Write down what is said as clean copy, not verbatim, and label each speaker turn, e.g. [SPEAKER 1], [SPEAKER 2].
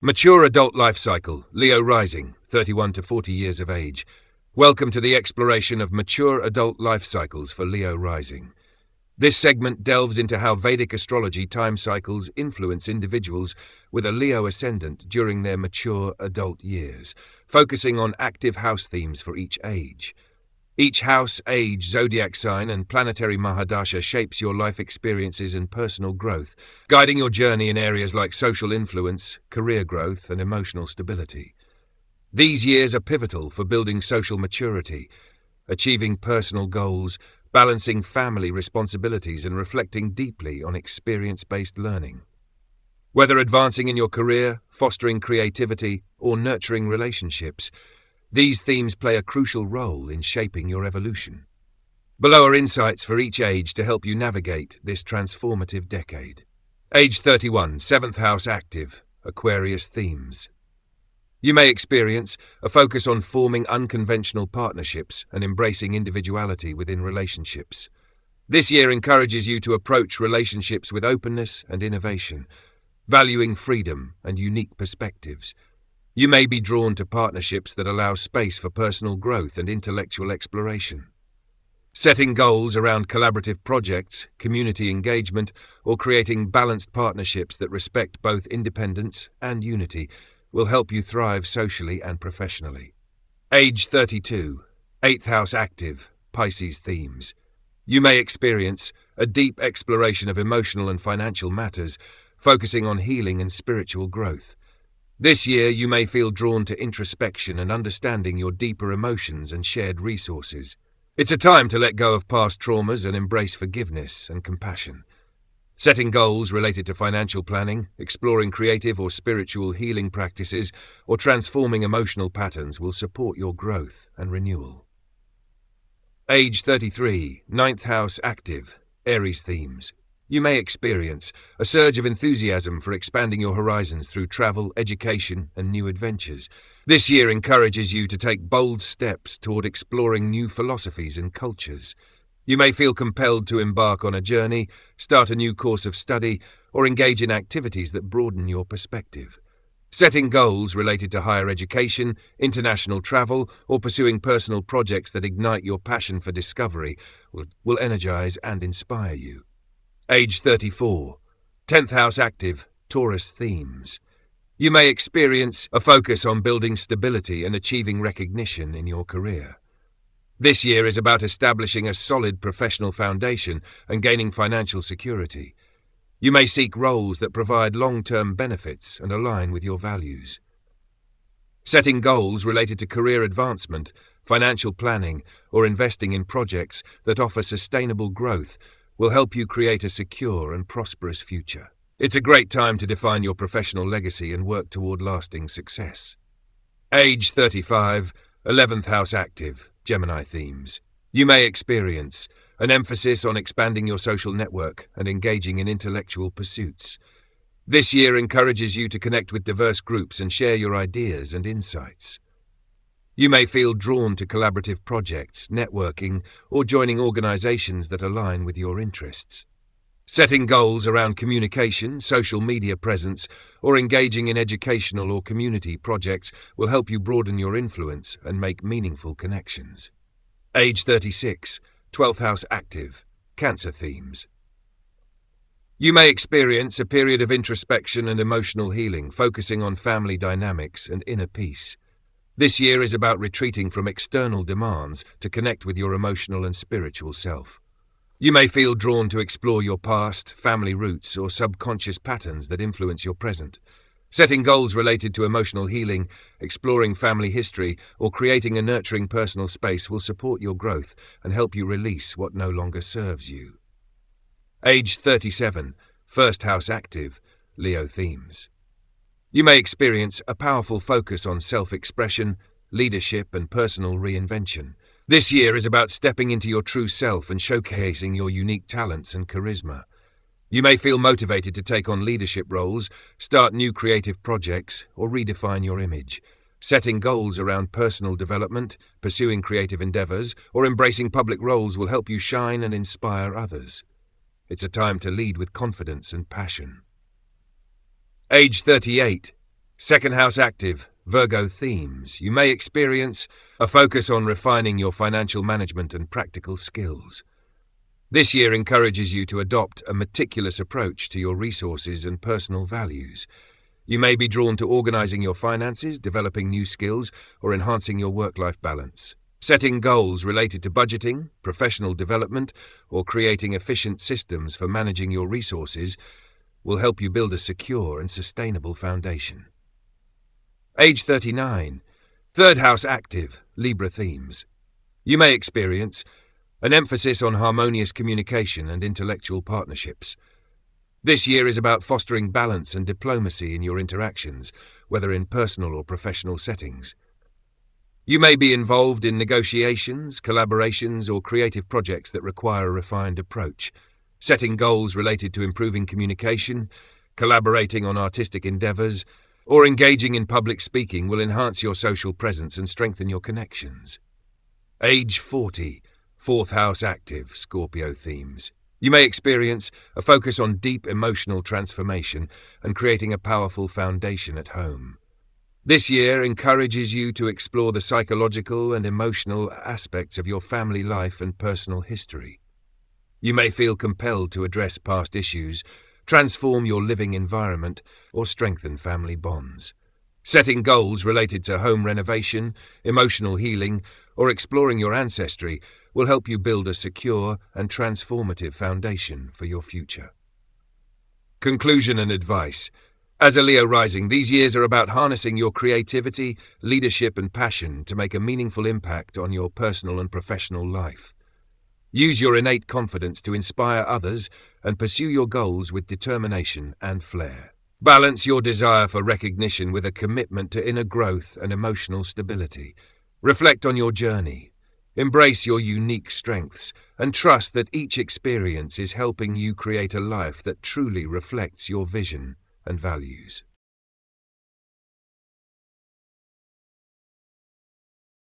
[SPEAKER 1] Mature adult life cycle, Leo rising, 31 to 40 years of age. Welcome to the exploration of mature adult life cycles for Leo rising. This segment delves into how Vedic astrology time cycles influence individuals with a Leo ascendant during their mature adult years, focusing on active house themes for each age. Each house, age, zodiac sign, and planetary Mahadasha shapes your life experiences and personal growth, guiding your journey in areas like social influence, career growth, and emotional stability. These years are pivotal for building social maturity, achieving personal goals, balancing family responsibilities, and reflecting deeply on experience-based learning. Whether advancing in your career, fostering creativity, or nurturing relationships, these themes play a crucial role in shaping your evolution. Below are insights for each age to help you navigate this transformative decade. Age 31, 7th house active, Aquarius themes. You may experience a focus on forming unconventional partnerships and embracing individuality within relationships. This year encourages you to approach relationships with openness and innovation, valuing freedom and unique perspectives. You may be drawn to partnerships that allow space for personal growth and intellectual exploration. Setting goals around collaborative projects, community engagement, or creating balanced partnerships that respect both independence and unity will help you thrive socially and professionally. Age 32, 8th house active, Pisces themes. You may experience a deep exploration of emotional and financial matters, focusing on healing and spiritual growth. This year, you may feel drawn to introspection and understanding your deeper emotions and shared resources. It's a time to let go of past traumas and embrace forgiveness and compassion. Setting goals related to financial planning, exploring creative or spiritual healing practices, or transforming emotional patterns will support your growth and renewal. Age 33, 9th house active, Aries themes. You may experience a surge of enthusiasm for expanding your horizons through travel, education, and new adventures. This year encourages you to take bold steps toward exploring new philosophies and cultures. You may feel compelled to embark on a journey, start a new course of study, or engage in activities that broaden your perspective. Setting goals related to higher education, international travel, or pursuing personal projects that ignite your passion for discovery will energize and inspire you. Age 34, 10th house active, Taurus themes. You may experience a focus on building stability and achieving recognition in your career. This year is about establishing a solid professional foundation and gaining financial security. You may seek roles that provide long-term benefits and align with your values. Setting goals related to career advancement, financial planning, or investing in projects that offer sustainable growth will help you create a secure and prosperous future. It's a great time to define your professional legacy and work toward lasting success. Age 35, 11th house active, Gemini themes. You may experience an emphasis on expanding your social network and engaging in intellectual pursuits. This year encourages you to connect with diverse groups and share your ideas and insights. You may feel drawn to collaborative projects, networking, or joining organizations that align with your interests. Setting goals around communication, social media presence, or engaging in educational or community projects will help you broaden your influence and make meaningful connections. Age 36, 12th house active, Cancer themes. You may experience a period of introspection and emotional healing, focusing on family dynamics and inner peace. This year is about retreating from external demands to connect with your emotional and spiritual self. You may feel drawn to explore your past, family roots, or subconscious patterns that influence your present. Setting goals related to emotional healing, exploring family history, or creating a nurturing personal space will support your growth and help you release what no longer serves you. Age 37, 1st house active, Leo themes. You may experience a powerful focus on self-expression, leadership, and personal reinvention. This year is about stepping into your true self and showcasing your unique talents and charisma. You may feel motivated to take on leadership roles, start new creative projects, or redefine your image. Setting goals around personal development, pursuing creative endeavors, or embracing public roles will help you shine and inspire others. It's a time to lead with confidence and passion. Age 38, Second house active, Virgo themes. You may experience a focus on refining your financial management and practical skills. This year encourages you to adopt a meticulous approach to your resources and personal values. You may be drawn to organizing your finances, developing new skills, or enhancing your work-life balance. Setting goals related to budgeting, professional development, or creating efficient systems for managing your resources will help you build a secure and sustainable foundation. Age 39. Third house active, Libra themes. You may experience an emphasis on harmonious communication and intellectual partnerships. This year is about fostering balance and diplomacy in your interactions, whether in personal or professional settings. You may be involved in negotiations, collaborations, or creative projects that require a refined approach. Setting goals related to improving communication, collaborating on artistic endeavors, or engaging in public speaking will enhance your social presence and strengthen your connections. Age 40. Fourth house active, Scorpio themes. You may experience a focus on deep emotional transformation and creating a powerful foundation at home. This year encourages you to explore the psychological and emotional aspects of your family life and personal history. You may feel compelled to address past issues, transform your living environment, or strengthen family bonds. Setting goals related to home renovation, emotional healing, or exploring your ancestry will help you build a secure and transformative foundation for your future. Conclusion and advice. As a Leo rising, these years are about harnessing your creativity, leadership, and passion to make a meaningful impact on your personal and professional life. Use your innate confidence to inspire others and pursue your goals with determination and flair. Balance your desire for recognition with a commitment to inner growth and emotional stability. Reflect on your journey. Embrace your unique strengths and trust that each experience is helping you create a life that truly reflects your vision and values.